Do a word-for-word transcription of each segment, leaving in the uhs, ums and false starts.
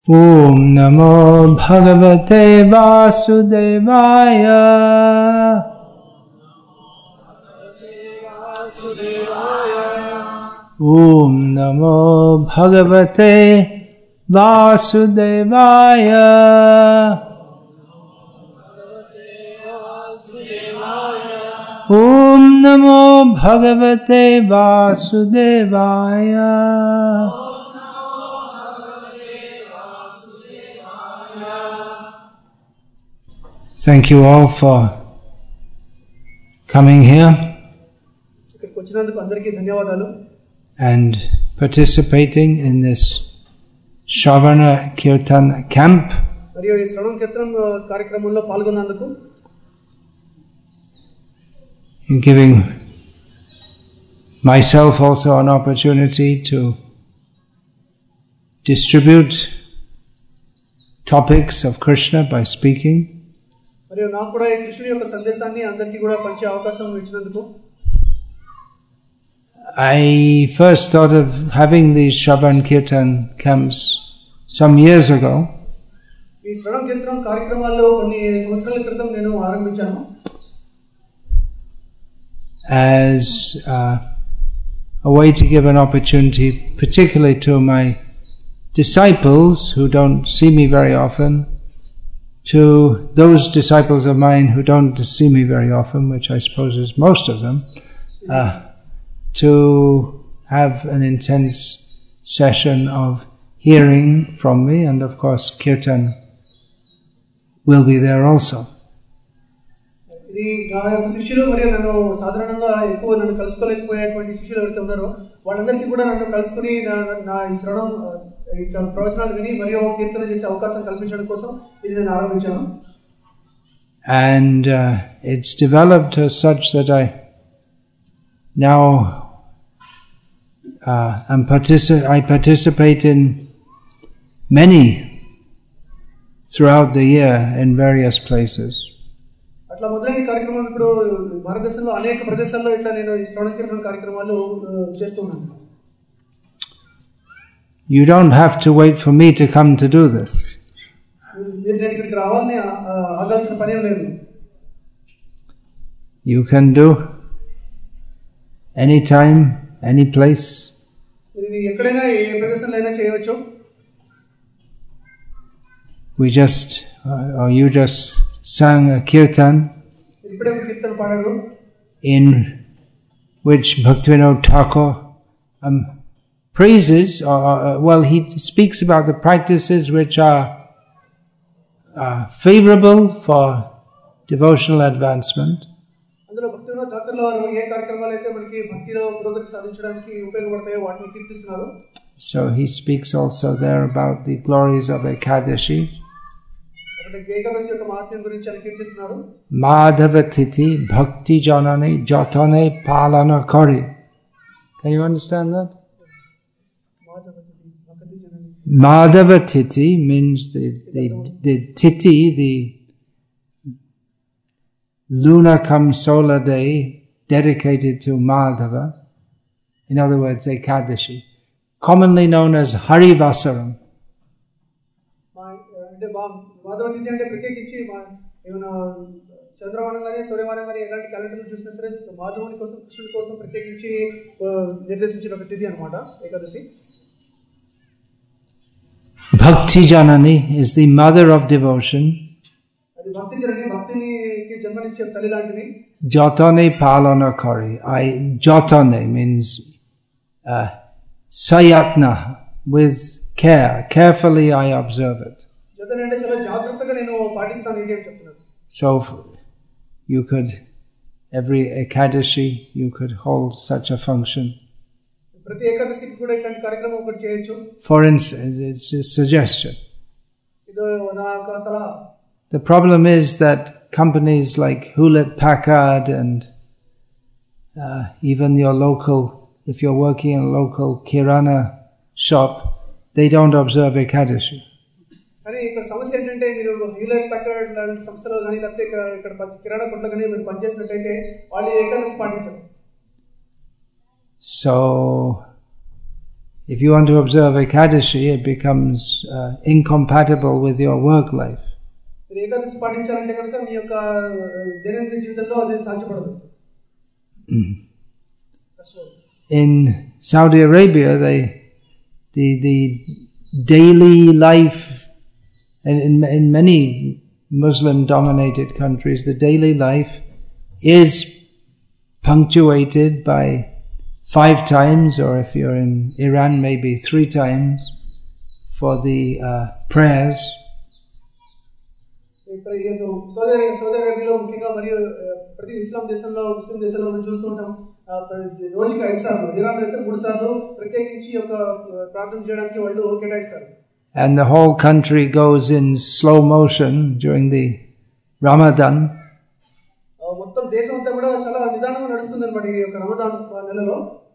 Om Namo Bhagavate Vasudevaya. Om Namo Bhagavate Vasudevaya. Om Namo Bhagavate Vasudevaya. Thank you all for coming here and participating in this Shravana Kirtan camp. And giving myself also an opportunity to distribute topics of Krishna by speaking. I first thought of having these Shravan Kirtan camps some years ago. As uh, a way to give an opportunity, particularly to my disciples who don't see me very often, to those disciples of mine who don't see me very often, which I suppose is most of them, uh, to have an intense session of hearing from me, and of course Kirtan will be there also. And uh, it's developed as such that I now uh, am partici- I participate in many throughout the year in various places. You don't have to wait for me to come to do this. You can do anytime, any place. We just, uh, or you just sang a kirtan in which Bhaktivinoda Thakur um, praises, or uh, well, he speaks about the practices which are uh, favorable for devotional advancement. So he speaks also there about the glories of Ekadashi. Madhavatiti bhakti janane jatane palana kari. Can you understand that? Madhavatiti means the, the, the titi, the lunar cum solar day dedicated to Madhava. In other words, Ekadashi, commonly known as Harivasaram. Bhakti Janani is the mother of devotion. Jatane palana kari. I jatane means uh, sayatna, with care. Carefully I observe it. So you could, every Ekadashi, you could hold such a function. For instance, it's a suggestion. The problem is that companies like Hewlett Packard and uh, even your local, if you're working in a local Kirana shop, they don't observe Ekadashi. So if you want to observe Ekadashi, it becomes uh, incompatible with your work life. Ekadashi పాటించాలంటే కనుక మీ యొక్క దైనందిన జీవితంలో అది సాధ్యపడదు. In Saudi Arabia, they the the daily life, and in, in many Muslim-dominated countries, the daily life is punctuated by five times, or if you're in Iran, maybe three times, for the uh, prayers. Saudi Saudi అరేబియాలో ముఖ్యంగా మరియు ప్రతి ఇస్లాం దేశంలో ముస్లిం దేశాల్లో మనం చూస్తూ ఉంటాం రోజుకి ఐదు సార్లు, ఇరాన్లో అయితే మూడు సార్లు ప్రత్యేకించి ఒక ప్రార్థన చేయడానికి వాళ్ళు కేటాయిస్తారు. And the whole country goes in slow motion during the Ramadan. మొత్తం దేశం అంతా కూడా చాలా నిదానంగా నడుస్తుంది అన్నమాట ఈ యొక్క రమదాన్ నెలలో.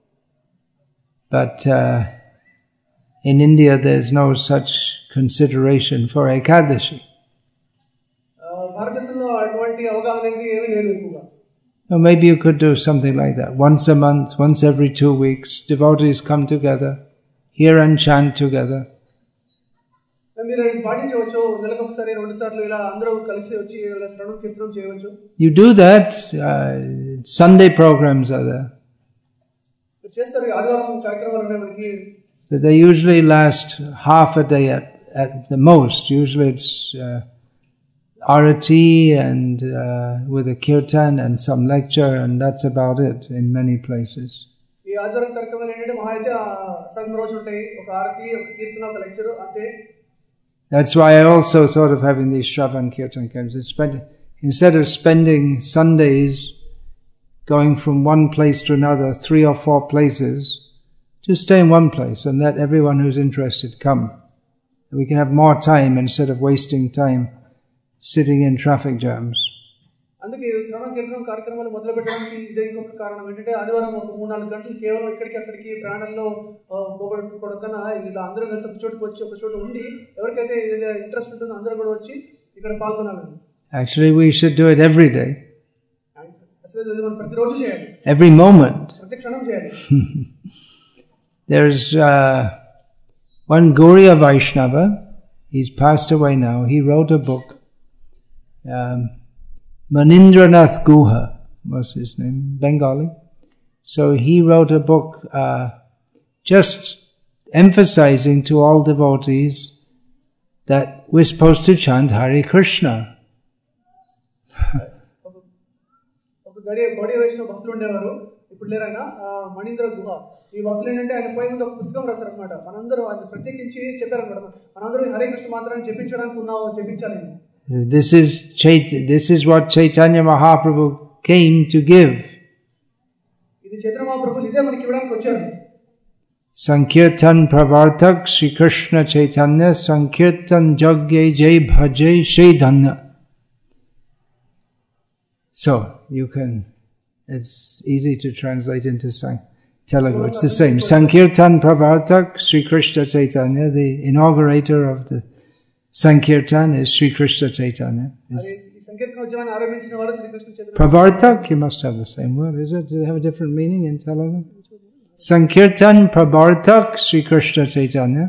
But uh, in India there's no such consideration for Ekadashi. భారతదేశంలో అటువంటి అవగాహన అనేది ఏమీ లేదు ఎక్కువగా. Or maybe you could do something like that. Once a month, once every two weeks, devotees come together, hear and chant together. మీరు పాటించవచ్చు. నెలకు ఒకసారి రెండు సార్లు ఇలా అందరూ కలిసి వచ్చి ఇలా శ్రవణం కీర్తనం చేయవచ్చు. You do that. Uh, Sunday programs are there. చేస్తారు. ఆదివారం కార్యక్రమాలు ఉన్నాయి మనకి. But they usually last half a day at at the most. Usually it's uh, arati and uh, with a kirtan and some lecture, and that's about it in many places. ఈ ఆదివారం కార్యక్రమాలు ఏంటంటే మహా అయితే సగం రోజు ఉంటాయి. ఒక ఆరతి, ఒక కీర్తన, ఒక లెక్చర్ అంతే. That's why I also thought of having these Shravan Kirtan camps. Instead of spending Sundays going from one place to another, three or four places, just stay in one place and let everyone who's interested come. We can have more time instead of wasting time sitting in traffic jams. అందుకే శ్రవణ కీర్తనం కార్యక్రమాలు మొదలు పెట్టడానికి ఇదే ఇంకొక కారణం ఏంటంటే ఆదివారం ఒక మూడు నాలుగు గంటలు కేవలం ఇక్కడికి అక్కడికి ప్రయాణంలో పోగొట్టుకోవడం కన్నా ఇలా అందరూ కలిసి ఒక చోటుకు వచ్చి ఒక చోట ఉండి ఎవరికైతే ఇంట్రెస్ట్ ఉంటుందో అందరూ కూడా వచ్చి ఇక్కడ పాల్గొనాలని. Actually, we should do it every day. అసలు ఇది మనం ప్రతిరోజు చేయాలి. Every moment. ప్రతి క్షణం చేయాలి. There's uh, one Gauriya Vaishnava. He's passed away now. He wrote a book. Um, Manindranath Guha was his name, Bengali. So he wrote a book uh, just emphasizing to all devotees that we're supposed to chant Hare Krishna. గౌడీ వైష్ణవ భక్తులు ఉండేవారు, ఇప్పుడు లేరైనా మణీంద్ర గుహ. ఈ భక్తులు ఏంటంటే ఆయన పోయి ముందు ఒక పుస్తకం రాశారు అనమాట. మనందరూ ఆయన ప్రత్యేకించి చెప్పారనమాట, మనందరూ హరే కృష్ణ మాత్రాన్ని చెప్పించడానికి ఉన్నావు, చెప్పించాలి. This is Chait. This is what Chaitanya Mahaprabhu came to give. ఇది చైతన్య మహాప్రభు ఇదే మనకి ఇవ్వడానికి వచ్చారు. Sankirtan Pravartak Shri Krishna Chaitanya Sankirtan Jagye Jai Bhaje Shaidanya. So you can, it's easy to translate into Sang Telugu. It's the same. Sankirtan Pravartak Shri Krishna Chaitanya, the inaugurator of the Sankirtan is Sri Krishna Chaitanya. Pravartak, you must have the same word, is it? Does it have a different meaning in Telugu? Sankirtan Pravartak Sri Krishna Chaitanya.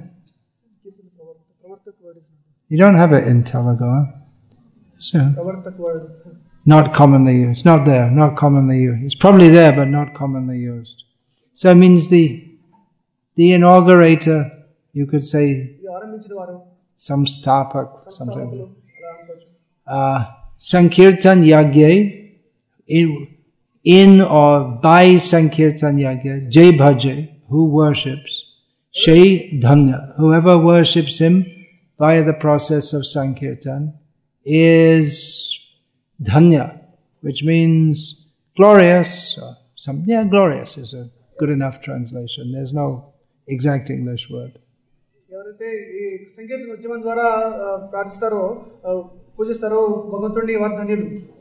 You don't have it in Telugu, huh? So, not commonly used. Not there, not commonly used. It's probably there, but not commonly used. So it means the the inaugurator, you could say, some stapak, something. Uh, Sankirtan Yagya, in, in or by Sankirtan Yagya, Jai Bhaje, who worships, Shai Dhanya, whoever worships him via the process of Sankirtan, is Dhanya, which means glorious, or some, yeah, glorious is a good enough translation. There's no exact English word. ఎవరైతే ఈ సంకీర్తన ఉద్యమం ద్వారా ప్రార్థిస్తారో పూజిస్తారో భగవంతుడిని వారు ధన్యులు.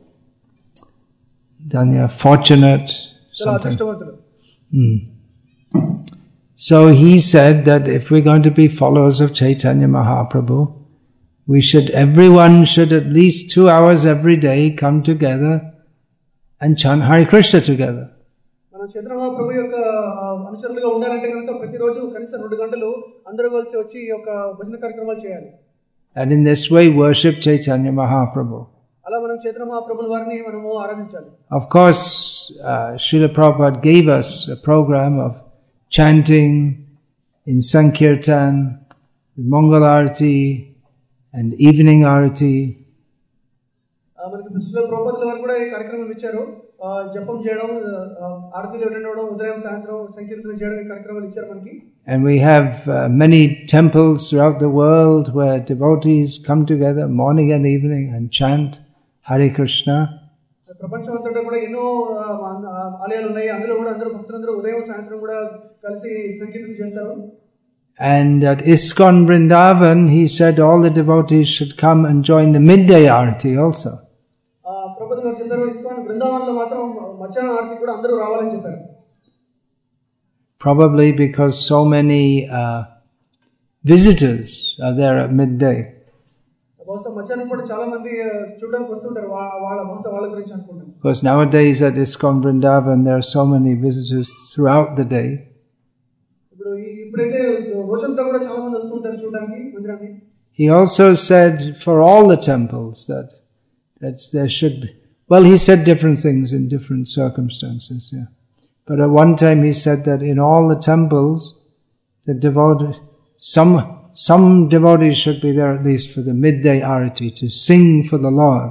Dhanya, fortunate, something. Mm. So he said that if we're going to be followers of Chaitanya Mahaprabhu, we should, everyone should at least two hours every day come together and chant Hare Krishna together. మనం మనం చైతన్య మహాప్రభు యొక్క అనుచరులుగా ఉండాలంటే కనుక ప్రతిరోజు కనీసం రెండు గంటలు అందరూ కలిసి వచ్చి ఈ యొక్క భజన కార్యక్రమాలు చేయాలి. And in this way worship Chaitanya Mahaprabhu. అలా మనం చైతన్య మహాప్రభుల వారిని మనము ఆరాధించాలి. Of course, uh, Srila Prabhupada gave us a program of chanting in Sankirtan, Mangal Arati and evening Arati. మనకి శ్రీల ప్రభుపాదుల వారు కూడా ఈ కార్యక్రమం ఇచ్చారు. జపం చేయడం, ఆరతిలో అటెండ్ అవ్వడం, ఉదయం సాయంత్రం సంకీర్తన చేయడం ఈ కార్యక్రమాలు ఇచ్చారు మనకి. And we have uh, many temples throughout the world where devotees come together morning and evening and chant Hare Krishna. ప్రపంచం అంతటా కూడా ఎన్నో ఆలయాలు ఉన్నాయి. అందులో కూడా అందరూ భక్తులందరూ ఉదయం సాయంత్రం కూడా కలిసి సంకీర్తన చేస్తారు. And at ISKCON Vrindavan, he said all the devotees should come and join the midday Arati also. Probably because so many uh, visitors are there at midday. Because nowadays at ISKCON Vrindavan there are so many visitors throughout the day. He also said for all the temples that that there should be, well, he said different things in different circumstances, yeah. But at one time he said that in all the temples, the devotees, some some devotees should be there at least for the midday arati to sing for the Lord.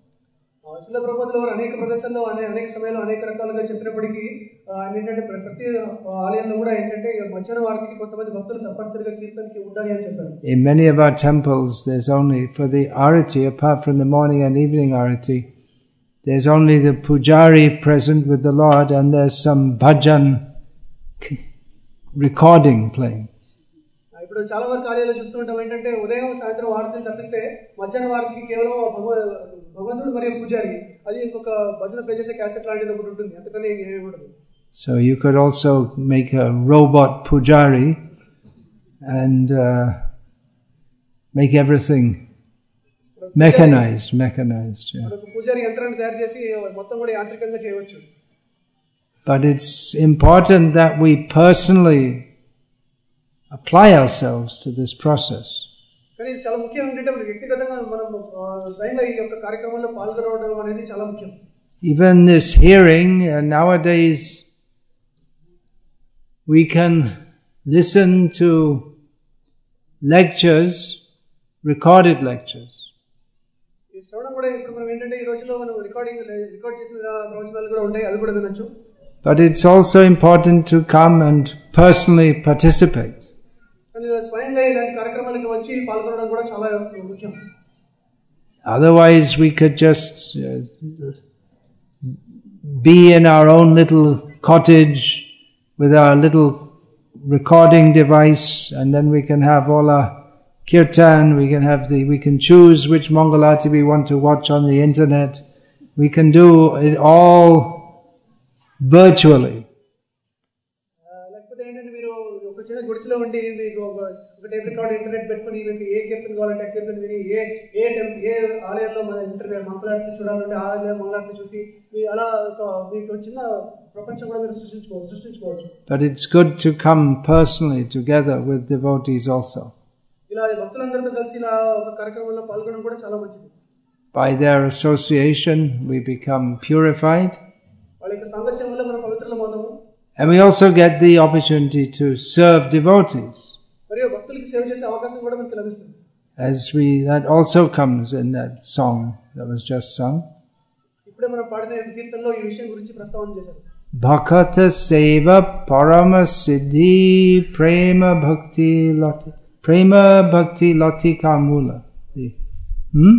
అనేక ప్రదేశాల్లో అనేక సమయాల్లో అనేక రకాలుగా చెప్పినప్పటికీ ఆయన ఏంటంటే ప్రతి ఆలయంలో కూడా ఏంటంటే మధ్యాహ్నం ఆరతికి కొంతమంది భక్తులు తప్పనిసరిగా కీర్తనకి ఉండాలి అని చెప్పారు. In many of our temples there's only for the arati, apart from the morning and evening arati, there's only the pujari present with the Lord and there's some bhajan recording playing. ఇప్పుడు చాలా వరకు ఆలయాల్లో చూస్తుంటాం ఏంటంటే ఉదయం సాయంత్రం ఆరతిని తప్పిస్తే మధ్యాహ్నం ఆరతికి కేవలం భగవంతుడు మరియు పూజారి, అది ఇంకొక భజన ప్లే చేసే క్యాసెట్ లాంటిది ఒకటి ఉంటుంది, అంతకని ఏమీ ఉండదు. So you could also make a robot pujari and uh, make everything mechanized, mechanized. Yeah. పూజారి యంత్రాన్ని తయారు చేసి మొత్తం కూడా యాంత్రికంగా చేయవచ్చు. But it's important that we personally apply ourselves to this process. కానీ చాలా ముఖ్యం ఏంటంటే మన వ్యక్తిగతంగా మనం స్వయంగా ఈ యొక్క కార్యక్రమంలో పాల్గొనడం అనేది చాలా ముఖ్యం. Even this hearing, uh, nowadays we can listen to lectures, recorded lectures. ఈ శ్రవణం కూడా ఇప్పుడు మనం ఏంటంటే ఈ రోజుల్లో మనం రికార్డింగ్ రికార్డ్ చేసిన ప్రవచనాలు కూడా ఉంటాయి, అవి కూడా వినొచ్చు. But it's also important to come and personally participate. Otherwise we could just uh, be in our own little cottage with our little recording device, and then we can have all our kirtan, we can have the we can choose which Mangalarti we want to watch on the internet. We can do it all virtually. చిన్న గుడిసెలో ఉండి మీకు ఒక tape record internet పెట్టుకుని మీకు ఏ కీర్తన కావాలంటే ఆ కీర్తన విని ఏ ఏ ఏ ఆలయంలో మన ఇంటర్నెట్ మంగళారతి చూడాలంటే ఆ ఆలయం మంగళారతి చూసి అలా మీకు చిన్న ప్రపంచం కూడా మీరు సృష్టించుకో సృష్టించుకోవచ్చు. But it's good to come personally together with devotees also. ఇలా భక్తులందరితో కలిసి ఇలా ఒక కార్యక్రమంలో పాల్గొనడం కూడా చాలా మంచిది. By their association we become purified. వాళ్ళ యొక్క సాంగత్యం వల్ల మనం పవిత్రులమవుతాము. And we also get the opportunity to serve devotees. As we, that also comes in that song that was just sung. Bhakata seva parama siddhi prema bhakti lati prema bhakti lati kamula. Hmm?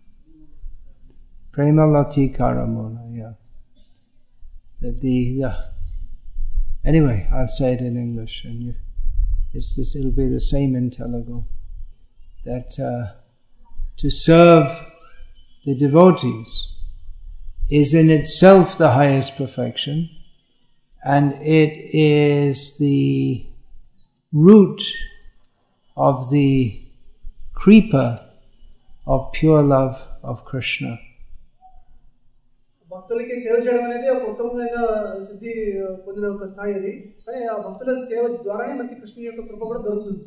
Prema lati karamula, yeah. The, the, the Anyway, I'll say it in English, and you, it's this. It'll be the same in Telugu. That uh, to serve the devotees is in itself the highest perfection, and it is the root of the creeper of pure love of Krishna. భక్తులకి సేవ చేయడం అనేది ఒక ఉత్తమమైన సిద్ధి పొందిన ఒక స్థాయి అది. కానీ ఆ భక్తుల సేవ ద్వారానే మనకి కృష్ణుని యొక్క కృప కూడా దొరుకుతుంది.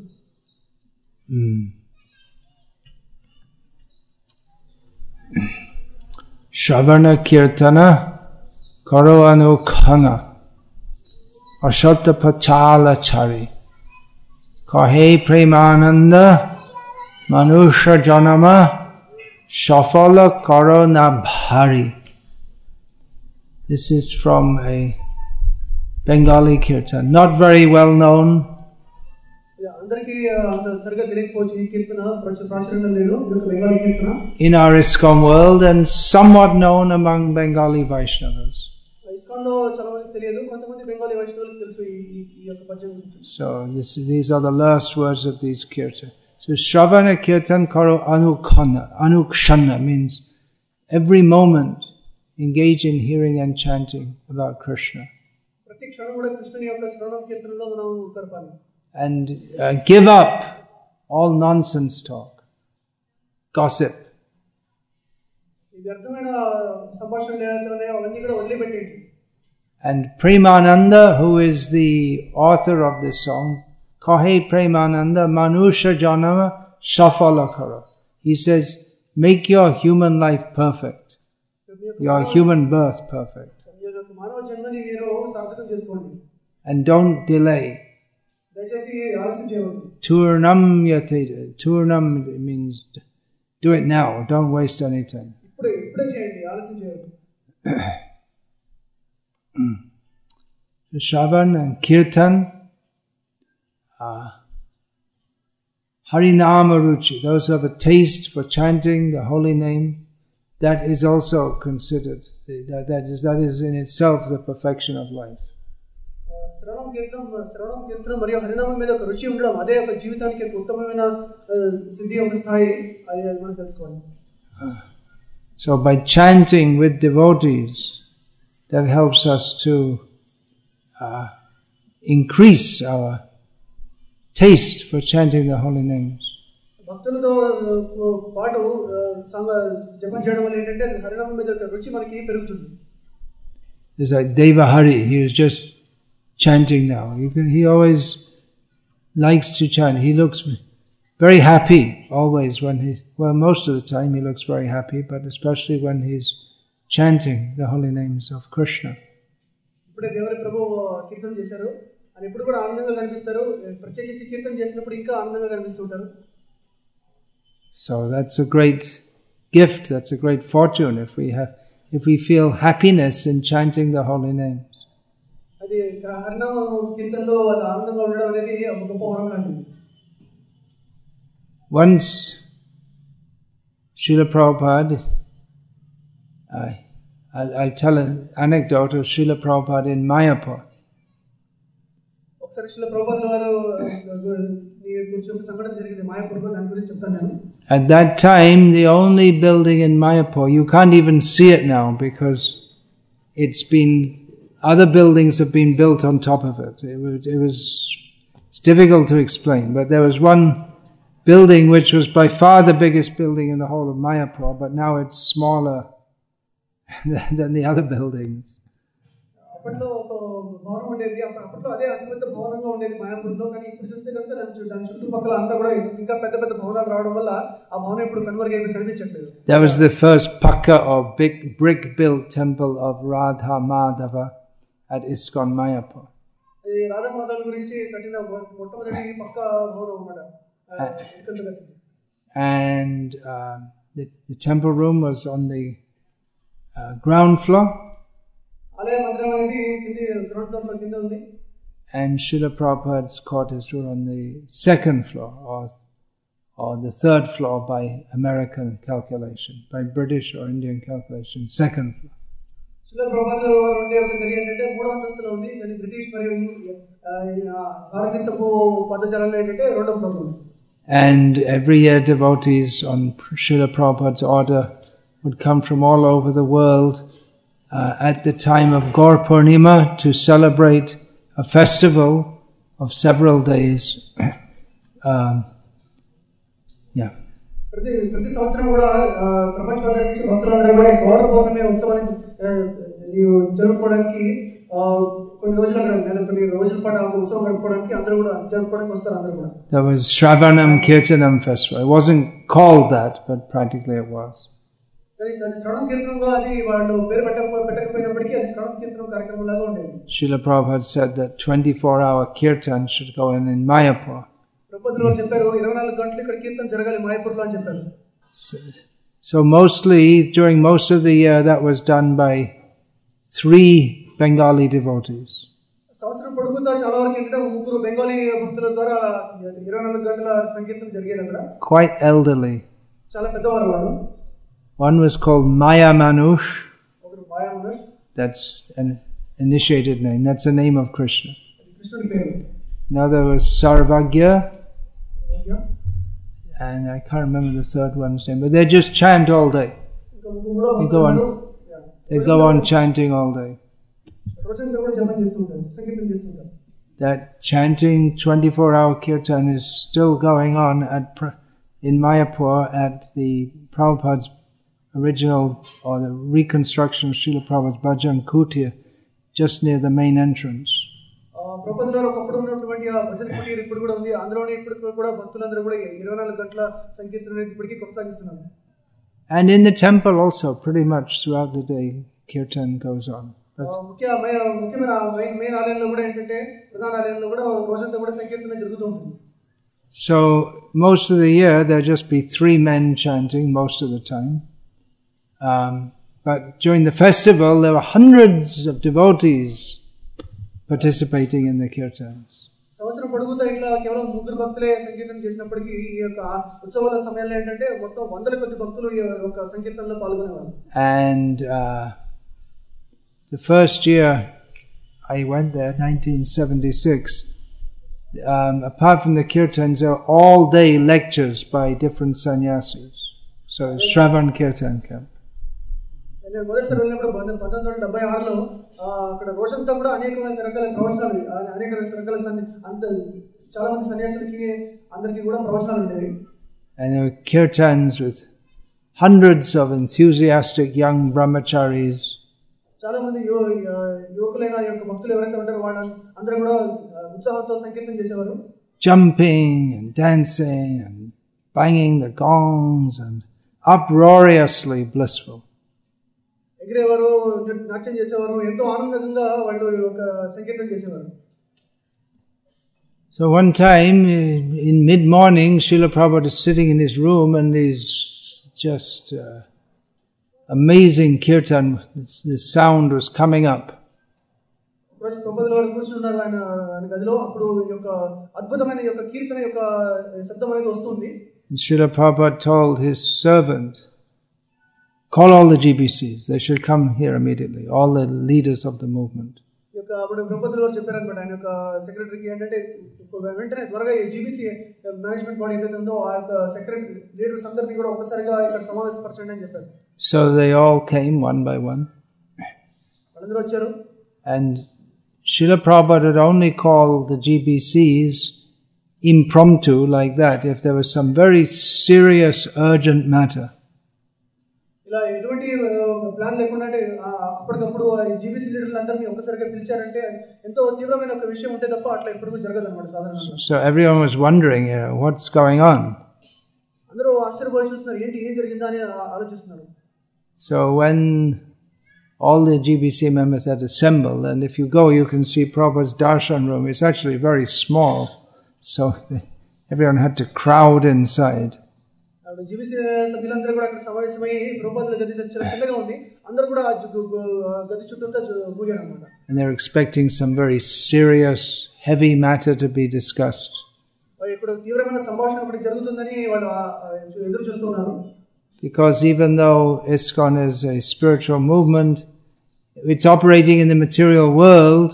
Shravana kirtana karo anukhana ashata pachala chari kahe premananda manusha janama shafala karo nabhari. This is from a Bengali kirtan, not very well known. In our ISKCON world and somewhat known among Bengali Vaishnavas. So this, these are the last words of these kirtan. So Shravana kirtan karo anukhana. Anukshana means every moment engage in hearing and chanting about Krishna. And uh, give up all nonsense talk, gossip. And Premananda, who is the author of this song, Kahe Premananda Manusha Janama Shafala Karo. He says, make your human life perfect, your human birth perfect. And don't delay. Turnam yate. Turnam means do it now. Don't waste any time. Shravan and Kirtan, uh, Harinama Ruchi, those who have a taste for chanting the holy name, that is also considered, that, that, is, that is in itself the perfection of life. So by chanting with devotees, that helps us to uh, increase our taste for chanting the holy names. It's like Devahari, he was just chanting now. You can, he always likes to chant. He looks very happy always when he, well, most of the time he looks very happy, but especially when he's chanting the holy names of Krishna. So that's a great gift, that's a great fortune if we have, if we feel happiness in chanting the holy names. Once Srila Prabhupada, I, I'll, I'll tell an anecdote of Srila Prabhupada in Mayapur. At that time, the only building in Mayapur, you can't even see it now because it's been, other buildings have been built on top of it. It was, it was it's difficult to explain, but there was one building which was by far the biggest building in the whole of Mayapur, but now it's smaller than the other buildings. That was the first pakka or big brick built temple of Radha Madhava at ISKCON Mayapur. And uh, the, the temple room was on the uh, ground floor. And Srila Prabhupada's quarters were on the second floor, or, or the third floor by American calculation, by British or Indian calculation, second floor. And every year devotees on Srila Prabhupada's order would come from all over the world uh, at the time of Gaur Purnima to celebrate a festival of several days. um, yeah. ప్రతి ప్రతి సంవత్సరం కూడా ప్రపంచమంతటి నుంచి భక్తులందరూ కూడా పౌర పౌర్ణమి ఉత్సవాన్ని జరుపుకోవడానికి కొన్ని రోజుల కొన్ని రోజుల పాటు ఉత్సవం గడుపుకోవడానికి అందరూ కూడా జరుపుకోవడానికి వస్తారు అందరూ కూడా. There was Shravanam Kirtanam festival. It wasn't called that, but practically it was. శ్రవణ కీర్తనంగా అది వాళ్ళు పేరు పెట్టకపోయినప్పటికీ అది శ్రవణ కీర్తనం కార్యక్రమం లాగా ఉండేది. Srila Prabhupada said that twenty-four hour kirtan should go in in Mayapur. ప్రభుపాదులు చెప్పారు ఇరవై నాలుగు గంటలు ఇక్కడ కీర్తన జరగాలి మాయాపూర్లో అని చెప్పారు. So mostly during most of the year that was done by three Bengali devotees. సంవత్సరం పొడుగుతా చాలా వరకు ఏంటంటే ముగ్గురు బెంగాలీ భక్తుల ద్వారా ఇరవై నాలుగు గంటల సంకీర్తన జరిగేది అక్కడ. Quite elderly. చాలా పెద్దవారు వారు. One was called Maya Manush. ఒకరు మాయా మనుష్. That's an initiated name. That's the name of Krishna. కృష్ణుడి పేరు. Another was Sarvagya. And I can't remember the third one's name, but they just chant all day. They go on, they go on chanting all day. That chanting twenty-four hour kirtan is still going on at in Mayapur at the Prabhupada's original or the reconstruction of Srila Prabhupada's Bhajan Kutir, just near the main entrance. ప్రభుపాదులు ఒకప్పుడు ఉన్నటువంటి ఆ భజన కుటీర్ ఇప్పుడు కూడా ఉంది. అందులోనే ఇప్పుడు కూడా భక్తులందరూ కూడా ఇరవై నాలుగు గంటల సంకీర్తన ఇప్పటికీ కొనసాగిస్తున్నారు. And in the temple also, pretty much throughout the day, kirtan goes on. ముఖ్యమైన ముఖ్యమైన మెయిన్ ఆలయంలో కూడా ఏంటంటే ప్రధాన ఆలయంలో కూడా రోజంతా కూడా సంకీర్తన జరుగుతూ ఉంటుంది. So most of the year there'll just be three men chanting most of the time. Um, but during the festival there were hundreds of devotees participating in the kirtans. సంవత్సరం పొడుగుతా ఇట్లా కేవలం ముగ్గురు భక్తులే సంకీర్తన చేసినప్పటికీ ఈ యొక్క ఉత్సవాల సమయంలో ఏంటంటే మొత్తం వందల కొద్ది భక్తులు ఈ యొక్క సంకీర్తనలో పాల్గొనేవారు. And uh, the first year I went there, nineteen seventy-six, um, apart from the kirtans, there were all day lectures by different sannyasis. So Shravan Kirtan camp. నేను మొదటిసారి వెళ్ళినప్పుడు పంతొమ్మిది వందల డెబ్బై ఆరులో అక్కడ రోజంతా కూడా అనేకమైన రకాల ప్రవచనాలు అనేక రకాల అంత చాలా మంది సన్యాసులకి అందరికీ కూడా ప్రవచనాలు ఉండేవి. And there were kirtans with hundreds of enthusiastic young brahmacharis. చాలా మంది యువకులైన యొక్క భక్తులు ఎవరైతే ఉంటారో వాళ్ళ అందరూ కూడా ఉత్సాహంతో సంకీర్తన చేసేవారు. Jumping and dancing and banging the gongs and uproariously blissful. ఎగిరేవారు, నాట్యం చేసేవారు, ఎంతో ఆనందంగా వాళ్ళు ఒక సంకీర్తన చేసేవారు. So one time in mid-morning, Srila Prabhupada is sitting in his room and he's just uh, amazing kirtan, this, this sound was coming up. రోజు ప్రభుపాదుల వారు కూర్చుని ఉన్నారు ఆయన ఆయన గదిలో. అప్పుడు ఈ యొక్క అద్భుతమైన యొక్క కీర్తన యొక్క శబ్దం అనేది వస్తుంది. And Srila Prabhupada told his servant, call all the G B Cs. They should come here immediately. All the leaders of the movement. యొక్క అప్పుడు ప్రభుపాదుల వారు చెప్పారన్నమాట ఆయన యొక్క సెక్రటరీకి ఏంటంటే వెంటనే త్వరగా ఈ జీబీసీ మేనేజ్మెంట్ బాడీ ఏదైతే ఉందో ఆ యొక్క సెక్రటరీ లీడర్స్ అందరినీ కూడా ఒక్కసారిగా ఇక్కడ సమావేశపరచండి అని చెప్పారు. So they all came one by one. వాళ్ళందరూ వచ్చారు. And Srila Prabhupada would only call the G B Cs impromptu like that if there was some very serious urgent matter. ఇలా ఎటువంటి ప్లాన్ లేకుండా అంటే అప్పటికప్పుడు జీబీసీ లీడర్లు అందరినీ ఒక్కసారిగా పిలిచారంటే ఎంతో తీవ్రమైన ఒక విషయం ఉంటే తప్ప అట్లా ఎప్పుడు జరగదు అన్నమాట సాధారణంగా. So everyone was wondering, you know, what's going on? అందరూ ఆశ్చర్యపోయి చూస్తున్నారు, ఏంటి ఏం జరిగిందా అని ఆలోచిస్తున్నారు. So when all the G B C members had assembled, and if you go you can see Prabhupada's darshan room. It's actually very small, so everyone had to crowd inside. GBC సభ్యులందరూ కూడా అక్కడ సమావేశమై ప్రభుపాదుల గది చిన్నగా ఉంది, అందరూ కూడా గది చుట్టూతా మూగారు అన్నమాట. And they're expecting some very serious, heavy matter to be discussed. ఇక్కడ తీవ్రమైన సంభాషణ ఒకటి జరుగుతుందని వాళ్ళు ఎదురు చూస్తున్నారు. Because even though ISKCON is a spiritual movement, it's operating in the material world.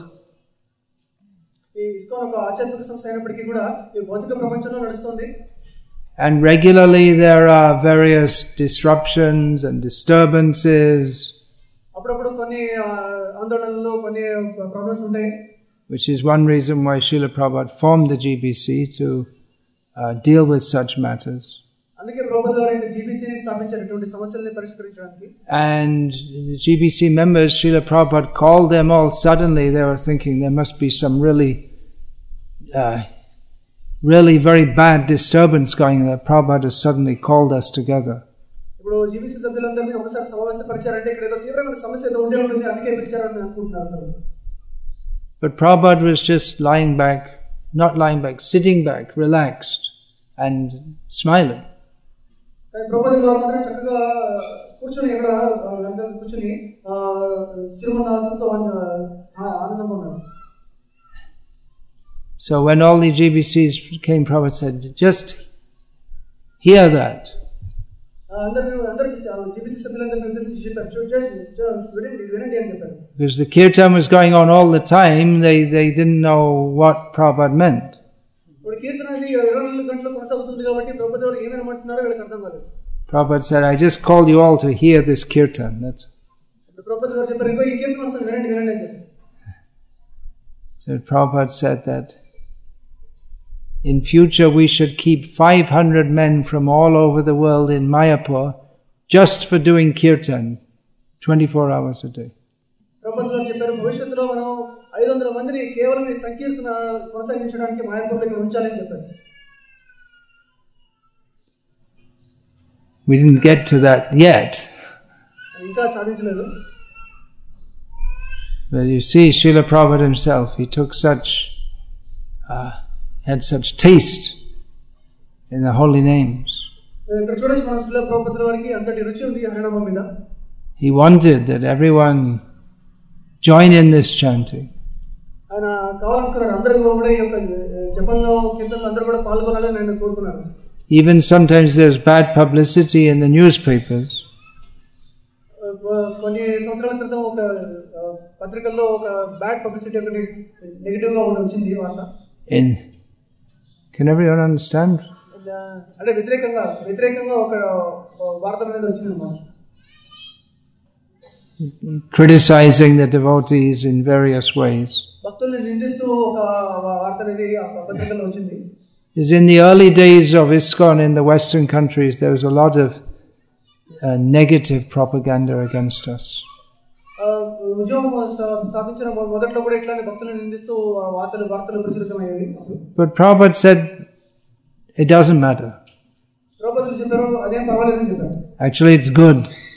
ఈ ISKCON ఒక ఆధ్యాత్మిక సంస్థ అయినప్పటికీ కూడా ఈ భౌతిక ప్రపంచంలో నడుస్తుంది. And regularly there are various disruptions and disturbances, అప్పుడప్పుడు కొన్ని ఆందోళనలు కొన్ని ప్రాబ్లమ్స్ ఉంటాయి. Which is one reason why Srila Prabhupada formed the G B C, to uh, deal with such matters. అందుకే ప్రభుత్వం వారు జీబీసీని స్థాపించారు ఇటువంటి సమస్యల్ని పరిష్కరించడానికి. And the G B C members, Srila Prabhupada called them all suddenly. They were thinking there must be some really uh, really very bad disturbance going on. That Prabhupada has suddenly called us together. ఇప్పుడు GBC సభ్యులందరినీ ఒకసారి సమావేశపరిచారంటే ఇక్కడ ఏదో తీవ్రమైన సమస్య ఏదో ఉండే ఉంటుంది, అందుకే పిలిచారని అనుకుంటున్నారు. But Prabhupada was just lying back, not lying back, sitting back, relaxed and smiling. కానీ ప్రభుత్వం వారు మాత్రం చక్కగా కూర్చొని ఇక్కడ కూర్చొని చిరుమన్నాసంతో ఆనందంగా ఉన్నారు. So when all the G B Cs came, Prabhupada said, just hear that. Because the kirtan was going on all the time, they, they didn't know what Prabhupada meant. Prabhupada said, I just called you all to hear this kirtan. That's so Prabhupada said that in future we should keep five hundred men from all over the world in Mayapur just for doing kirtan twenty-four hours a day. ప్రభుత్వం చెప్పారు భవిష్యత్తులో మనం ఐదు వందల మందిని కేవలం ఈ సంకీర్తన కొనసాగించడానికి మాయాపూర్లో ఇక్కడ ఉంచాలని చెప్పారు. We didn't get to that yet. ఇంకా సాధించలేదు. But you see, Srila Prabhupada himself, he took such, uh, had such taste in the holy names. He wanted that everyone join in this chanting. Even sometimes there's bad publicity in the newspapers. కొన్ని సంవత్సరాల క్రితం ఒక పత్రికల్లో ఒక bad publicity ఒకటి negative గా వచ్చింది వార్త. In can everyone understand? అంటే వ్యతిరేకంగా వ్యతిరేకంగా ఒక వార్త అనేది వచ్చింది అన్నమాట. Criticizing the devotees in various ways. భక్తుల్ని నిందిస్తూ ఒక వార్త అనేది ఆ పత్రికల్లో వచ్చింది. Is in the early days of ISKCON in the Western countries, there was a lot of uh, negative propaganda against us. But Prabhupada said, it doesn't matter. Actually, it's good.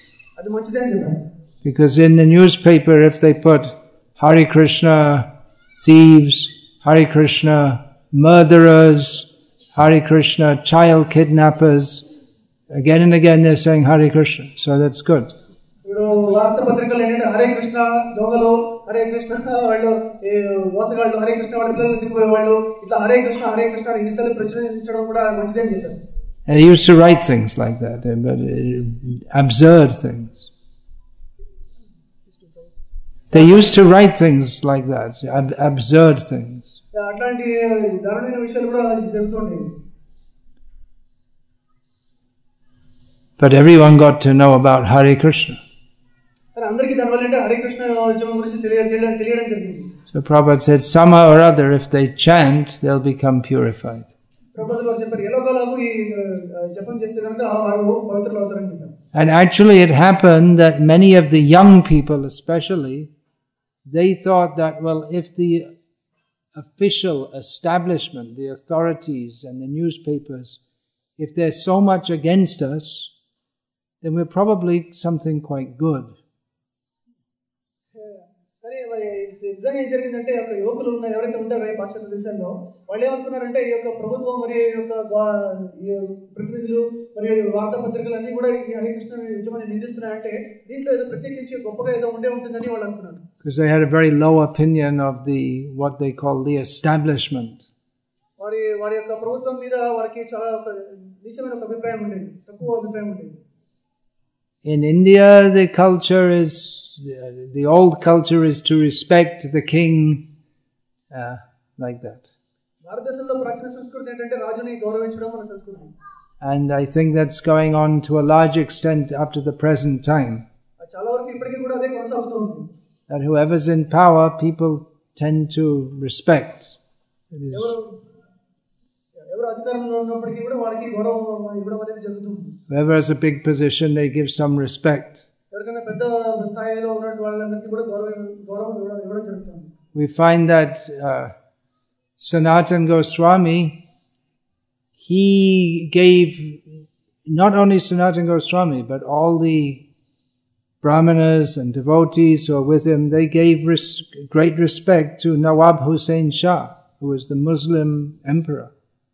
Because in the newspaper, if they put Hare Krishna, thieves, Hare Krishna, murderers, Hare Krishna, child kidnappers, again and again they're saying Hare Krishna, so that's good. Hare Krishna, dongalo, Hare Krishna, vallu vasagallu, Hare Krishna vallu pillalanu tinpoyevallu, itla Hare Krishna, Hare Krishna ani isalu prachinchadam kuda manchide ani chepparu. And he used to write things like that, but absurd things. They used to write things like that, ab- absurd things. అట్లాంటి దారుణమైన విషయాలు కూడా జరుగుతుండేవి. But everyone got to know about Hare Krishna. అందరికీ దానివల్ల అంటే హరే కృష్ణ ఉద్యమం గురించి తెలియడం తెలియడం జరిగింది. So Prabhupada said, somehow or other, if they chant, they'll become purified. ప్రభుపాదులు వారు చెప్పారు ఎలాగోలాగో ఈ జపం చేస్తే కనుక వారు పవిత్రులు అవుతారని చెప్పారు. And actually it happened that many of the young people especially, they thought that, well, if the official establishment, the authorities and the newspapers, if they're so much against us, then we're probably something quite good. నిజంగా ఏం జరిగిందంటే అక్కడ యువకులు ఉన్న ఎవరైతే ఉంటారో ఈ పాశ్చాత్య దేశాల్లో వాళ్ళు ఏమనుకున్నారంటే ఈ యొక్క ప్రభుత్వం మరియు ఈ యొక్క ప్రతినిధులు మరియు వార్తాపత్రికలు అన్ని కూడా ఈ హరే కృష్ణ నిజమని నిందిస్తున్నాయంటే దీంట్లో ఏదో ప్రత్యేకించి గొప్పగా ఏదో ఉండే ఉంటుందని వాళ్ళు అనుకున్నారు. Because they had a very low opinion of the what they call the establishment. వారి వారి యొక్క ప్రభుత్వం మీద వారికి చాలా ఒక నీచమైన ఒక అభిప్రాయం ఉండేది, తక్కువ అభిప్రాయం ఉండేది. In India, the culture is, the old culture is to respect the king, uh, like that. And I think that's going on to a large extent up to the present time. That whoever's in power, people tend to respect. It is ఎవరు అధికారంలో ఉన్నప్పటికీ కూడా వారికి గౌరవం ఇవ్వడం అనేది జరుగుతుంది. Whoever has a big position, they give some respect. ఎవరికైనా పెద్ద స్థాయిలో ఉన్న వాళ్ళందరికీ కూడా గౌరవం గౌరవం ఇవ్వడం ఇవ్వడం జరుగుతుంది. We find that uh, Sanatana Goswami, he gave not only Sanatana Goswami but all the Brahmanas and devotees who are with him, they gave res- great respect to Nawab Hussain Shah, who was the Muslim emperor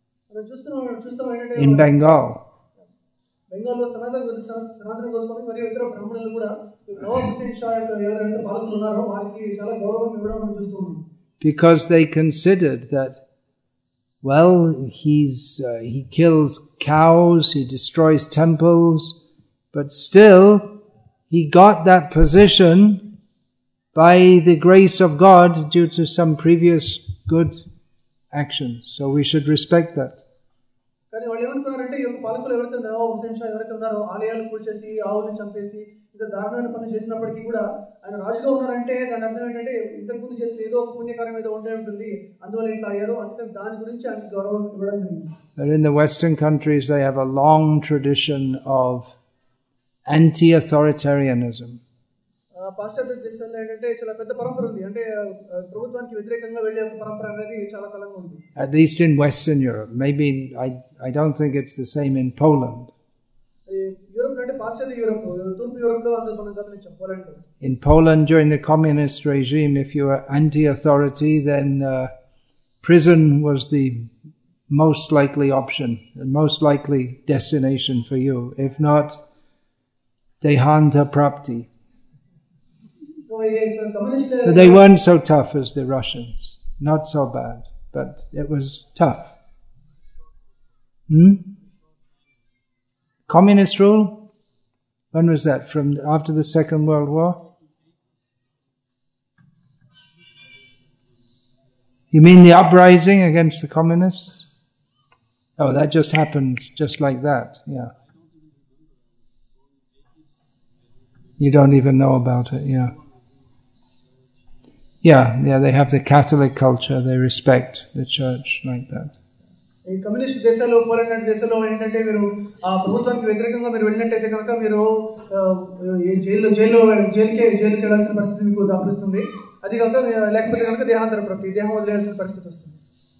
in Bengal. బెంగాల్లో సనాతన సనాతన గోస్వామి మరియు ఇతర బ్రాహ్మణులు కూడా నవాబ్ హుస్సేన్ షా యొక్క ఎవరైతే పాలకులు ఉన్నారో వారికి చాలా గౌరవం ఇవ్వడం మనం చూస్తున్నాం. Because they considered that, well, he's uh, he kills cows, he destroys temples, but still he got that position by the grace of God due to some previous good action. So we should respect that. కానీ వాళ్ళు ఏమనుకున్నారంటే ఈ యొక్క పాలకులు ఎవరైతే నవాబ్ హుస్సేన్ షా ఎవరైతే ఉన్నారో ఆలయాలు కూల్చేసి ఆవులను చంపేసి ఇంత దారుణమైన పనులు చేసినప్పటికీ కూడా ఆయన రాజుగా ఉన్నారంటే దాని అర్థం ఏంటంటే ఇంతకుముందు చేసిన ఏదో ఒక పుణ్యకార్యం ఏదో ఉండే ఉంటుంది, అందువల్ల ఇట్లా అయ్యారు, అందుకని దాని గురించి ఆయనకి గౌరవం ఇవ్వడం జరిగింది. But in the Western countries they have a long tradition of anti-authoritarianism. పాశ్చాత్య దేశాల్లో ఏంటంటే చాలా పెద్ద పరంపర ఉంది, అంటే ప్రభుత్వానికి వ్యతిరేకంగా వెళ్ళే ఒక పరంపర అనేది చాలా కాలంగా ఉంది. At least in Western Europe. Maybe I I don't think it's the same in Poland. Europe అంటే పాశ్చాత్య యూరోప్, తూర్పు యూరోప్లో అంత మనం గమనించాం పోలాండ్లో. In Poland during the communist regime, if you were anti-authority, then uh, prison was the most likely option, the most likely destination for you. If not, Dehanta Prapti. But they weren't so tough as the Russians. Not so bad, but it was tough. Hmm? Communist rule? When was that? From after the Second World War? You mean the uprising against the communists? Oh, that just happened just like that, yeah. You don't even know about it, yeah. Yeah, yeah, they have the Catholic culture, they respect the church like that. ఈ communist దేశాల్లో Poland దేశాల్లో ఏంటంటే మీరు ఆ ప్రభుత్వానికి వ్యతిరేకంగా మీరు వెళ్ళినట్టయితే కనుక మీరు జైల్లో జైల్లో జైలుకే జైలుకి వెళ్ళాల్సిన పరిస్థితి మీకు దాపురిస్తుంది. అది కాక లేకపోతే కనుక దేహాంతర ప్రతి దేహం వదిలేయాల్సిన పరిస్థితి వస్తుంది.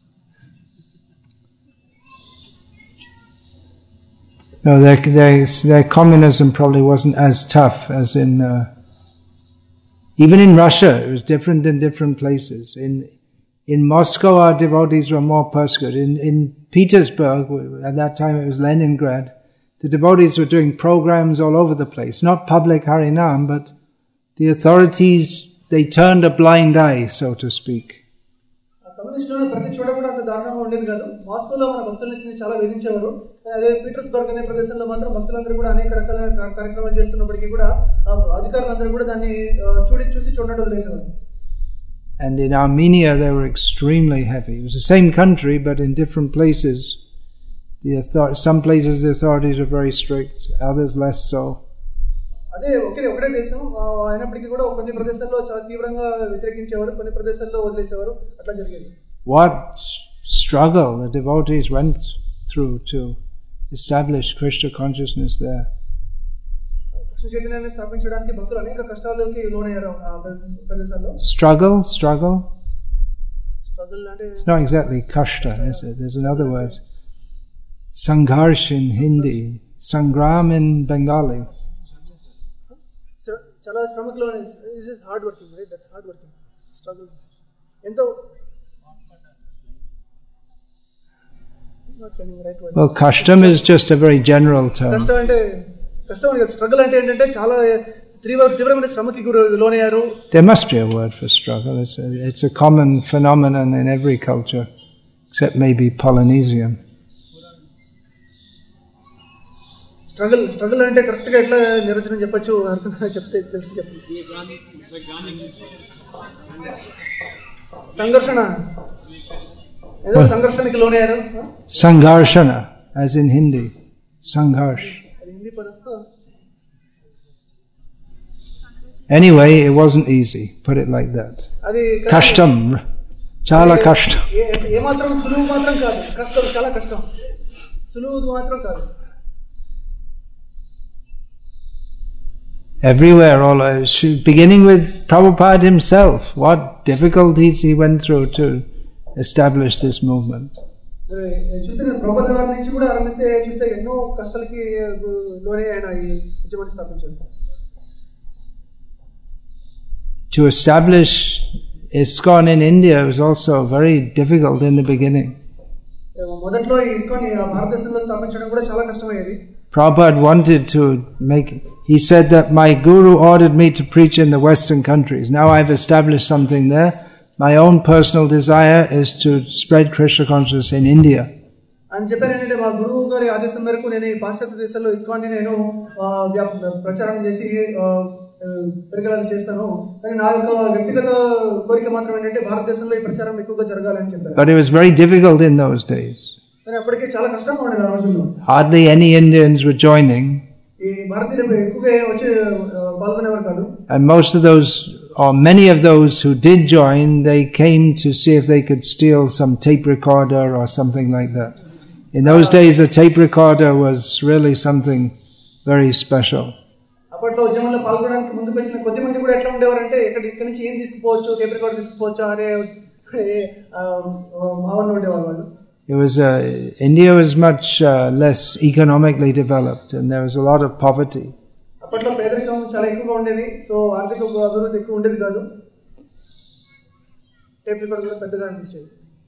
No, their, their, their communism probably wasn't as tough as in uh, even in Russia. It was different in different places. In in Moscow, our devotees were more persecuted. In in Petersburg, at that time it was Leningrad, the devotees were doing programs all over the place. Not public Harinam, but the authorities, they turned a blind eye, so to speak. కమ్యూనిస్టులు ప్రతి చోట కూడా అంత దారుణంగా ఉండేది కాదు. మాస్కోలో మన భక్తులని చాలా వేధించేవారు. అదే పీటర్స్బర్గ్ అనే ప్రదేశంలో మాత్రం భక్తులందరూ కూడా అనేక రకాల కార్యక్రమాలు చేస్తున్నప్పటికీ కూడా అధికారులందరూ కూడా దాన్ని చూడి చూసి చూడడం వదిలేసేవారు. And in Armenia they were extremely heavy. It was the same country but in different places. The author- some places the authorities are very strict, others less so. అదే ఒకే ఒకటే దేశం అయినప్పటికీ కూడా కొన్ని ప్రదేశాల్లో చాలా తీవ్రంగా వ్యతిరేకించేవారు, కొన్ని ప్రదేశాల్లో వదిలేసేవారు, అట్లా జరిగేది. What struggle the devotees went through to establish Krishna consciousness there. Krishna చైతన్యాన్ని స్థాపించడానికి భక్తులు అనేక కష్టాలకి లోనయ్యారు ఆ ప్రదేశాల్లో. Struggle, struggle. Struggle అంటే It's not exactly kashta, is it? There's another word. Sangharsh in Hindi, sangram in Bengali. చాలా శ్రమలో this is hard working, right? That's hard working. Struggle. ఎంతో Well, kashtam is just a very general term. కష్టం అంటే కష్టం అంటే struggle అంటే ఏంటంటే చాలా తీవ్ర తీవ్రమైన శ్రమకి గురి లోనయ్యారు. There must be a word for struggle. It's a, it's a common phenomenon in every culture, except maybe Polynesian. Struggle struggle అంటే కరెక్ట్ గా ఎట్లా నిర్వచనం చెప్పొచ్చు అనుకున్నా చెప్తే తెలిసి చెప్పండి. సంఘర్షణ ఏదో సంఘర్షణకి లోనయ్యారు. Sangharshana, as in Hindi. Sangharsh. Hindi పదం. Anyway, it wasn't easy. Put it like that. అది Kashtam. Chala kashtam. ఏ మాత్రం సులువు మాత్రం కాదు, కష్టం, చాలా కష్టం, సులువు మాత్రం కాదు. Everywhere, all beginning with Prabhupada himself, what difficulties he went through to establish this movement. చూస్తే ప్రభుపాద వారి నుంచి కూడా ఆరంభిస్తే చూస్తే ఎన్నో కష్టాలకి లోనే ఆయన ఈ ఉద్యమాన్ని స్థాపించారు. To establish ISKCON in India was also very difficult in the beginning. మొదట్లో ఈ ISKCON భారతదేశంలో స్థాపించడం కూడా చాలా కష్టమయ్యేది. Prabhupada wanted to make, he said that my guru ordered me to preach in the Western countries. Now I've established something there. My own personal desire is to spread Krishna consciousness in India. అని చెప్పారు ఏంటంటే మా గురువు గారి ఆదేశం మేరకు నేను ఈ పాశ్చాత్య దేశాల్లో ISKCON ని నేను ప్రచారం చేసి పరికరాలు చేస్తాను, కానీ నా యొక్క వ్యక్తిగత కోరిక మాత్రం ఏంటంటే భారతదేశంలో ఈ ప్రచారం ఎక్కువగా జరగాలని చెప్పారు. But it was very difficult in those days. కానీ అప్పటికే చాలా కష్టంగా ఉండేది ఆ రోజుల్లో. Hardly any Indians were joining. ఈ భారతీయులు ఎక్కువగా వచ్చి పాల్గొనేవారు కాదు. And most of those, or many of those who did join, they came to see if they could steal some tape recorder or something like that. In those days, a tape recorder was really something very special. అప్పట్లో ఉద్యమంలో పాల్గొనడానికి ముందుకు వచ్చిన కొద్ది మంది కూడా ఎట్లా ఉండేవారంటే ఇక్కడ ఇక్కడ నుంచి ఏం తీసుకుపోవచ్చు, టేప్ రికార్డర్ తీసుకుపోవచ్చు అనే భావన ఉండేవారు వాళ్ళు. It was uh, India was much uh, less economically developed, and there was a lot of poverty. అప్పట్లో పేదరికం చాలా ఎక్కువగా ఉండేది, సో ఆర్థిక అభివృద్ధి ఎక్కువ ఉండేది కాదు. టేప్ రికార్డర్ కూడా పెద్దగా అనిపించేది.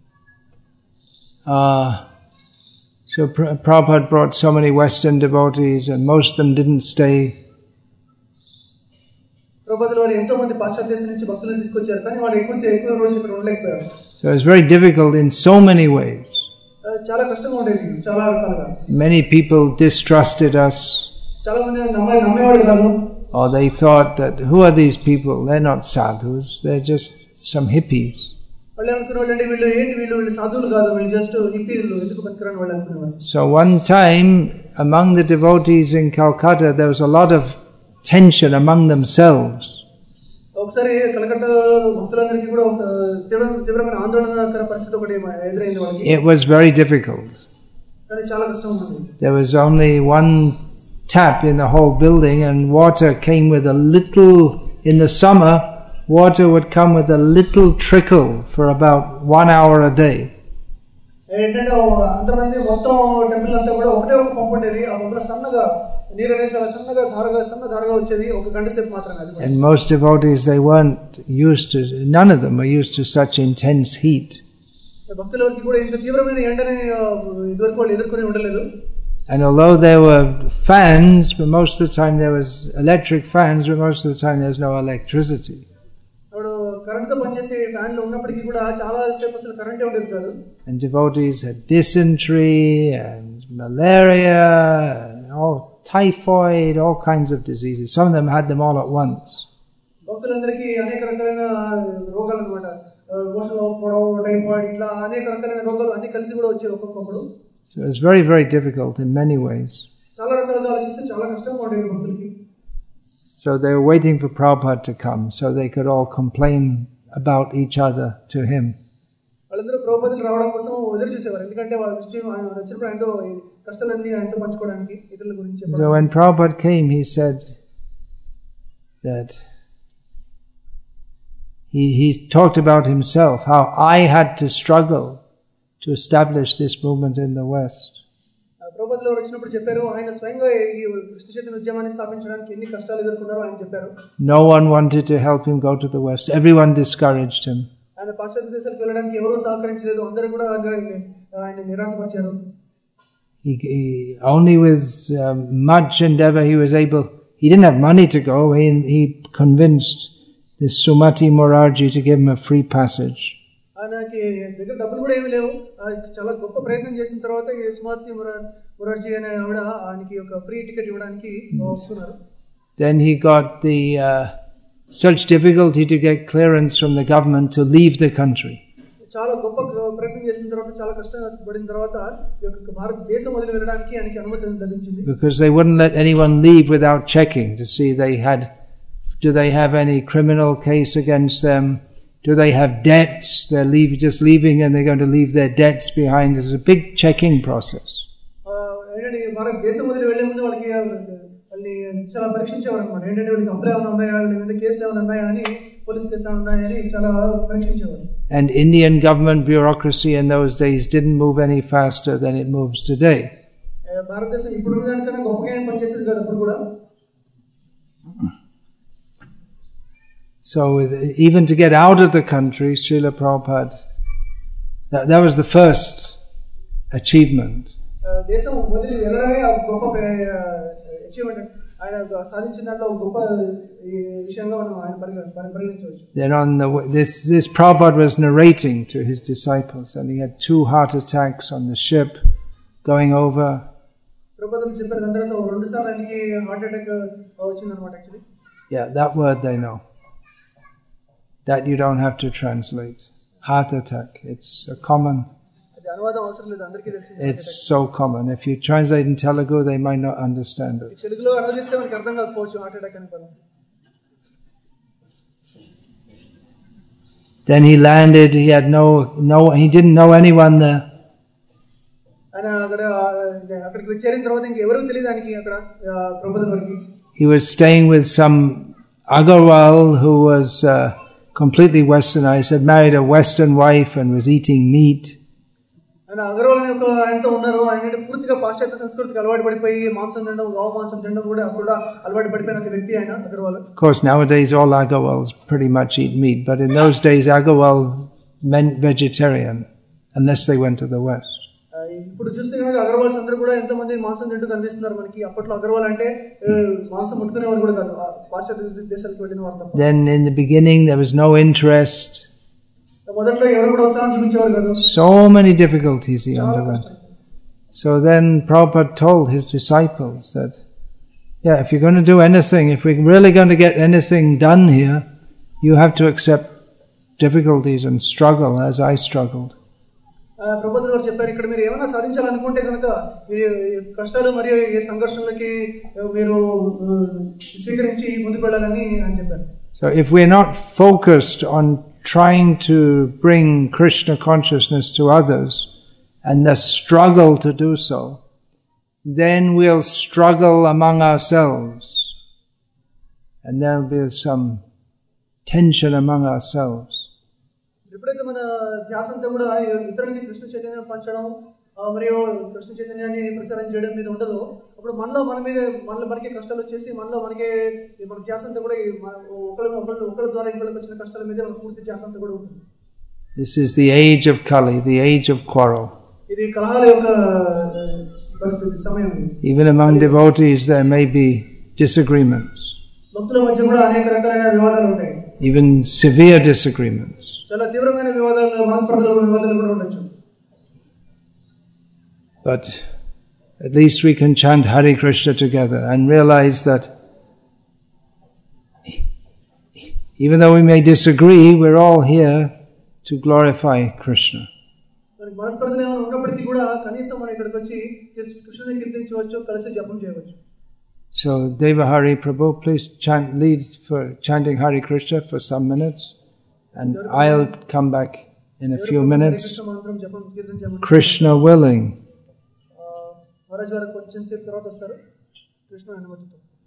Uh, so Prabhupada brought so many Western devotees, and most of them didn't stay. Prabhupada వారు ఎంతో మంది పాశ్చాత్య దేశం నుంచి భక్తులను తీసుకొచ్చారు, కానీ వాళ్ళు ఎక్కువ ఎక్కువ రోజులు ఇక్కడ ఉండలేకపోయారు. So it was very difficult in so many ways. చాలా కష్టంగా ఉండేది చాలా రకాలుగా. Many people distrusted us. చాలా మంది నమ్మే నమ్మేవాడు కాదు. Or they thought that, who are these people? They're not sadhus, they're just some hippies. వాళ్ళు అనుకునేవాళ్ళు అంటే వీళ్ళు ఏంటి వీళ్ళు వీళ్ళు సాధువులు కాదు, వీళ్ళు జస్ట్ హిప్పీలు, ఎందుకు పనికిరాని వాళ్ళు అనుకునేవాళ్ళు. So one time among the devotees in Calcutta there was a lot of tension among themselves. ఒకసారి కలకత్తాలో భక్తులందరికీ కూడా ఒక తీవ్రమైన ఆందోళనకర పరిస్థితి ఒకటి ఎదురైంది వాళ్ళకి. It was very difficult. కానీ చాలా కష్టంగా ఉంది. There was only one tap in the whole building, and water came with a little, in the summer water would come with a little trickle for about one hour a day. ఏంటంటే అంతమంది మొత్తం temple అంతా కూడా ఒకటే ఒక పంపు ఉండేది, ఆ పంపులో సన్నగా నీరు అనేది చాలా సన్నగా ధారగా సన్న ధారగా వచ్చేది, ఒక గంట సేపు మాత్రమే. And most devotees, they weren't used to, none of them were used to such intense heat. భక్తులకి కూడా ఇంత తీవ్రమైన ఎండని ఇదివరకు వాళ్ళు ఎదుర్కొని ఉండలేదు. And although there were fans, but most of the time there was electric fans, but most of the time there was no electricity. కరెంట్తో పనిచేసే ఫ్యాన్లు ఉన్నప్పటికీ కూడా చాలా సేపు అసలు కరెంటే ఉండేది కాదు. And devotees had dysentery and malaria, and all typhoid, all kinds of diseases. Some of them had them all at once. భక్తులందరికీ అనేక రకాలైన రోగాలు అన్నమాట, మోషన్ పోవడం, టైఫాయిడ్, ఇట్లా అనేక రకాలైన రోగాలు అన్ని కలిసి కూడా వచ్చేవి ఒక్కొక్కప్పుడు. So it was very, very difficult in many ways. చాలా రకాలుగా ఆలోచిస్తే చాలా కష్టంగా ఉండేది భక్తులకి. So they were waiting for Prabhupada to come so they could all complain about each other to him. వాళ్ళందరూ ప్రభుపాదులు రావడం కోసం ఎదురు చూసేవారు, ఎందుకంటే వాళ్ళ విషయం ఆయన వచ్చినప్పుడు ఆయనతో కష్టాలన్నీ ఆయనతో పంచుకోవడానికి ఇతరుల గురించి. So when Prabhupada came, he said that he, he talked about himself, how I had to struggle to establish this movement in the West. ప్రభుపాదులు వచ్చినప్పుడు చెప్పారు, ఆయన స్వయంగా ఈ కృష్ణ చైతన్య ఉద్యమాన్ని స్థాపించడానికి ఎన్ని కష్టాలు ఎదుర్కొన్నారో ఆయన చెప్పారు. No one wanted to help him go to the West. Everyone discouraged him. ఆయన పాశ్చాత్య దేశాలకు వెళ్ళడానికి ఎవరూ సహకరించలేదు, అందరూ కూడా ఆయన నిరాశపరిచారు. He, he only with um, much endeavor he was able. He didn't have money to go. He, he convinced this Sumati Morarji to give him a free passage. ఆయనకి దగ్గర డబ్బులు కూడా ఏమీ లేవు, చాలా గొప్ప ప్రయత్నం చేసిన తర్వాత ఈ సుమతి మొరార్జీ అనే ఆవిడ ఆయనకి ఒక ఫ్రీ టికెట్ ఇవ్వడానికి ఒప్పుకున్నారు. Then he got the uh, such difficulty to get clearance from the government to leave the country. చాలా గొప్ప ప్రయత్నం చేసిన తర్వాత చాలా కష్టపడిన తర్వాత ఈ యొక్క భారతదేశం వదిలి వెళ్ళడానికి ఆయనకి అనుమతి లభించింది. Because they wouldn't let anyone leave without checking to see they had, do they have any criminal case against them. Do they have debts? They're leave, just leaving and they're going to leave their debts behind. There's a big checking process. ఏంటంటే భారత దేశం వదిలి వెళ్లే ముందు వాళ్ళకి వాళ్ళని చాలా పరీక్షించేవారు అనమాట. ఏంటంటే వాళ్ళకి అప్పులు ఏమైనా ఉన్నాయా, వాళ్ళ మీద కేసులు ఏమైనా ఉన్నాయా అని, పోలీస్ కేసులు ఏమైనా ఉన్నాయా అని చాలా పరీక్షించేవారు. And Indian government bureaucracy in those days didn't move any faster than it moves today. భారతదేశం ఇప్పుడు దానికన్నా గొప్పగా ఏం పనిచేసేది కాదు అప్పుడు కూడా. So even to get out of the country, Srila Prabhupada, that, that was the first achievement. దేశం వదిలి వెళ్ళడమే గొప్ప అచీవ్మెంట్. ఆయన సాధించిన దాంట్లో గొప్ప విషయంగా మనం ఆయన పరిగణించవచ్చు. Then on the this this Prabhupada was narrating to his disciples, and he had two heart attacks on the ship going over. ప్రభుపాదులు చెప్పారు దాని తర్వాత రెండు సార్లు ఆయనకి హార్ట్ అటాక్ వచ్చిందన్నమాట. Actually yeah, that word they know. That you don't have to translate. Heart attack. It's a common. It's so common. If you translate in Telugu, they might not understand it. Then he landed. He had no, no. He didn't know anyone there. He was staying with some Agarwal who was uh, completely westernized, had married a Western wife and was eating meat. And Agarwal అనే ఒక ఆయనతో ఉన్నారు. ఆయన పూర్తిగా పాశ్చాత్య సంస్కృతికి అలవాటు పడిపోయి మాంసం తినడం, గోవు మాంసం తినడం కూడా కూడా అలవాటు పడిపోయిన ఒక వ్యక్తి ఆయన Agarwal. Of course, nowadays all Agarwals pretty much eat meat, but in those days Agarwal meant vegetarian, unless they went to the West. ఇప్పుడు చూస్తే కనుక అగర్వాల్స్ అందరూ కూడా ఎంతో మంది మాంసం తింటూ కనిపిస్తున్నారు మనకి. అప్పట్లో అగర్వాల్ అంటే మాంసం ముట్టుకునేవారు కూడా కాదు, పాశ్చాత్య దేశాలకు వెళ్ళిన వారు తప్ప. Then in the beginning there was no interest. మొదట్లో ఎవరు కూడా ఉత్సాహం చూపించేవారు కాదు. So many difficulties he underwent. So then Prabhupada told his disciples that, yeah, if you're going to do anything, if we're really going to get anything done here, you have to accept difficulties and struggle as I struggled. ప్రభుపాదులు గారు చెప్పారు, ఇక్కడ మీరు ఏమైనా సాధించాలనుకుంటే కనుక కష్టాలు మరియు ఏ సంఘర్షణలకి మీరు స్వీకరించి ముందుకు వెళ్ళాలని అని చెప్పారు. So if we're not focused on trying to bring Krishna consciousness to others and the struggle to do so, then we'll struggle among ourselves and there'll be some tension among ourselves. ఎప్పుడైతే మన ధ్యాస అంతా కూడా ఇతరులకి కృష్ణ చైతన్యం పంచడం మరియు కృష్ణ చైతన్యాన్ని ప్రచారం చేయడం మీద ఉండదు, అప్పుడు మనలో మన మీద మనలో మనకి కష్టాలు వచ్చేసి మనలో మనకి మన ధ్యాస అంతా కూడా ఒకరి ఒకరి ద్వారా ఇంకొకరికి వచ్చిన కష్టాల మీద మన పూర్తి ధ్యాస అంతా కూడా ఉంటుంది. This is the age of Kali, the age of quarrel. ఇది కలహాల యొక్క పరిస్థితి సమయం. Even among devotees there may be disagreements. భక్తుల మధ్య కూడా అనేక రకాలైన వివాదాలు ఉంటాయి. Even severe disagreements. చాలా తీవ్రమైన వివాదాలు, మనస్పర్ధలు, వివాదాలు కూడా ఉండొచ్చు. But at least we can chant Hare Krishna together and realize that even though we may disagree, we're all here to glorify Krishna. మనస్పర్ధలు ఏమైనా ఉన్నప్పటికీ కూడా కనీసం మనం ఇక్కడికి వచ్చి కృష్ణుని కీర్తించవచ్చు, కలిసి జపం చేయవచ్చు. So Devahari Prabhu, please chant, lead for chanting Hare Krishna for some minutes, and I'll come back in a few minutes. Krishna willing. Maharaj గారు కొంచెం సేపు తర్వాత వస్తారు కృష్ణ అనుమతితో.